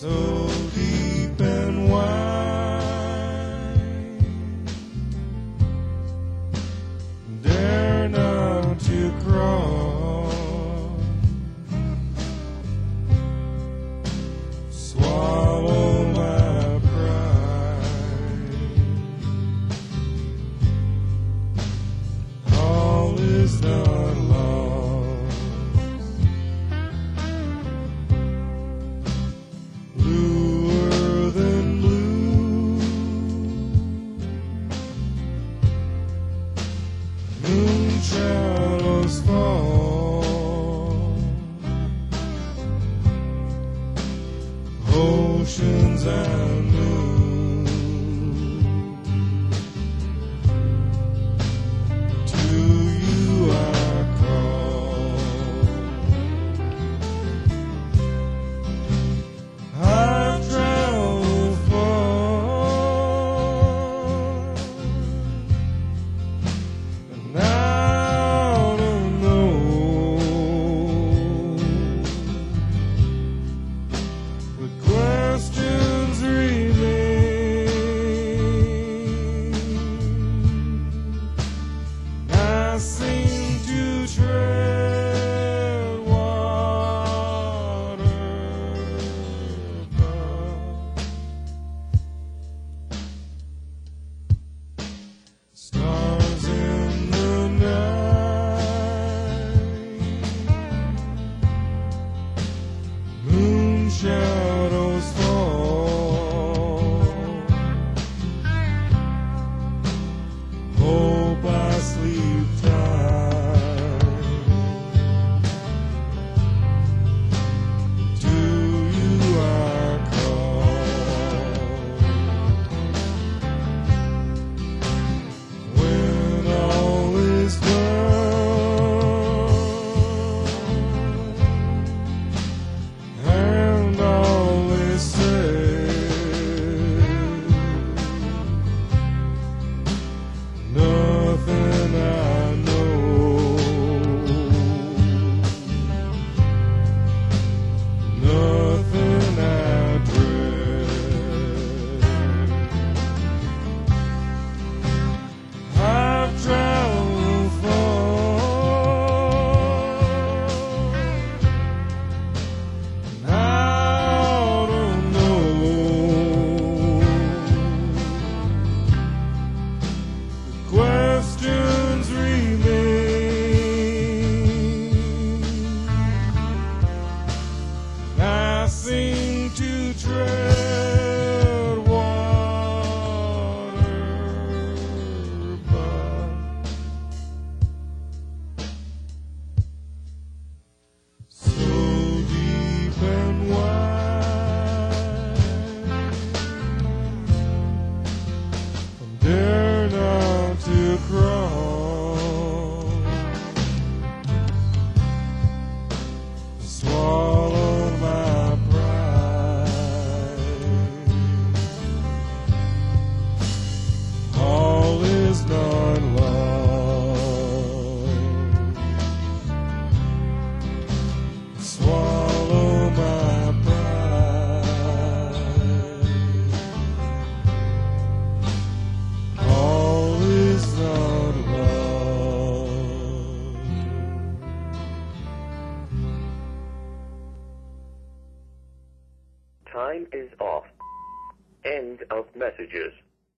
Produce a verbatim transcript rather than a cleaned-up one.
so deep and wide, dare not to cross, swallow my pride, all is not lost, bluer than blue, moon shadows fall, oceans and moon, to you I call. I've traveled far and now to know the questions remain. I seem to tread water, but stars in the night, moon shadows fall, hope I sleep tight, to you I call. When all is done and all is said, nothing I know, nothing I dread. I've traveled far, now to know the questions remain. I seem to tread water, but so deep and wide, dare not to cross, swallow my pride, all is not lost, swallow my pride, all is not lost. Time is off. End of messages.